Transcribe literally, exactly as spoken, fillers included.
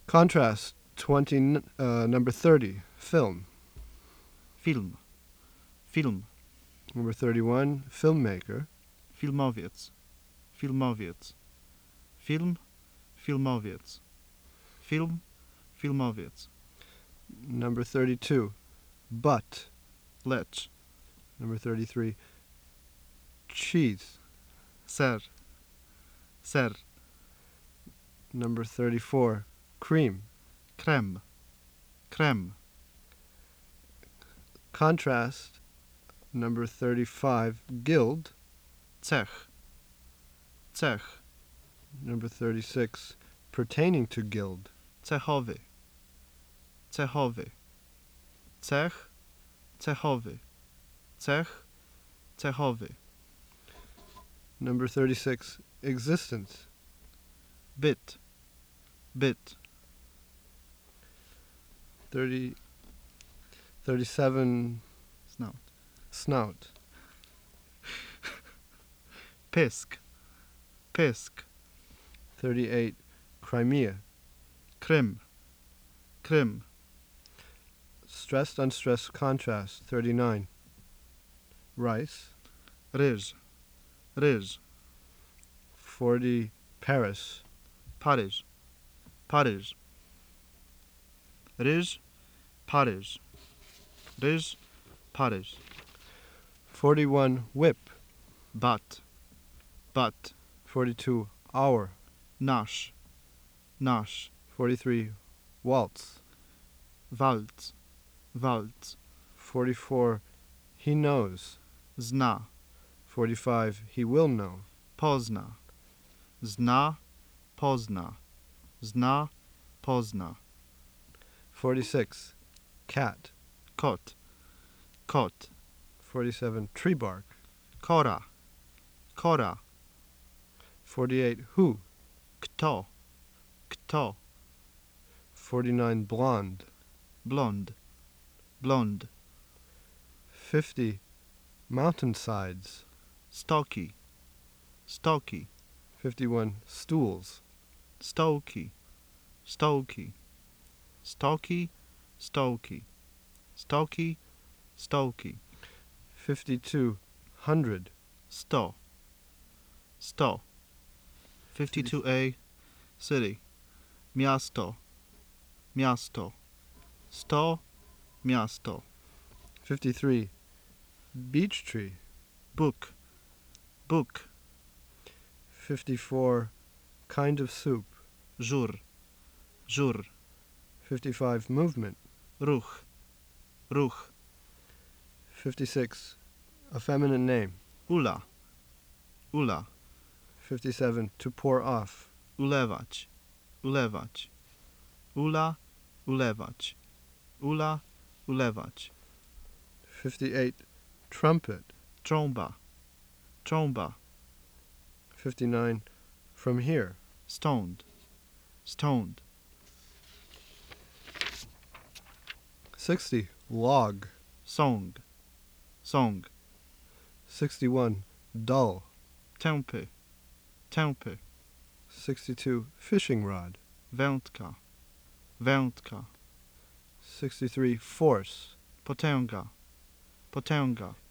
Contrast, twenty, uh, number thirty, film. Film. Film. Number thirty-one, filmmaker. Filmowiec. Filmowiec. Film. Filmowiec. Film. Filmowiec. Number thirty-two, butt. Lecz. Number thirty-three, cheese. Ser. Ser. Number thirty-four, cream. Krem. Krem. Contrast, number thirty-five, guild. Cech. Cech. Number thirty-six, pertaining to guild. Cechowy. Cechowy. Cech. Cechowy. Cech. Cechowy. Number thirty-six, existence. Byt. Byt. thirty, thirty-seven, Snout. snout. Pysk. Pysk. thirty-eight, Crimea. Krym. Krym. Stressed, unstressed, contrast. thirty-nine, rice. Ryż. Ryż. forty, Paris. Paryż. Paryż. Ryż. Paryż. Ryż. Paryż. forty-one, whip. Bat. Bat. forty-two, hour. Nasz. Nasz. forty-three, waltz. Waltz. Waltz. forty-four, he knows. Zna. forty-five, he will know. Pozna. Zna. Pozna. Zna. Pozna. forty-six, cat. Kot. Kot. forty-seven, tree bark. Kora. Kora. forty-eight, who. Kto. Kto. forty-nine, blonde. Blond. Blond. fifty, mountainsides. Stoki. Stoki. fifty-one, stools. Stoki. Stoki. Stoki. Stoki. Stoki. Stoki. fifty-two, hundred. Sto. Sto. fifty-two A. City. Miasto. Miasto. Sto. Miasto. fifty-three, beech tree. Book. Book. fifty-four, kind of soup. Żur. Żur. fifty-five, movement. Ruch. Ruch. fifty-six, a feminine name. Ula. Ula. fifty-seven, to pour off. Ulewać. Ulewać. Ula. Ulewać. Ula. Ulewać. fifty-eight, trumpet. Trąba. Trąba. fifty-nine, from here. Stąd. Stąd. sixty, log. Song. Song. sixty-one, dull. Tępy. Tępy. sixty-two, fishing rod. Wędka. Wędka. sixty-three, force. Potęga. Potęga.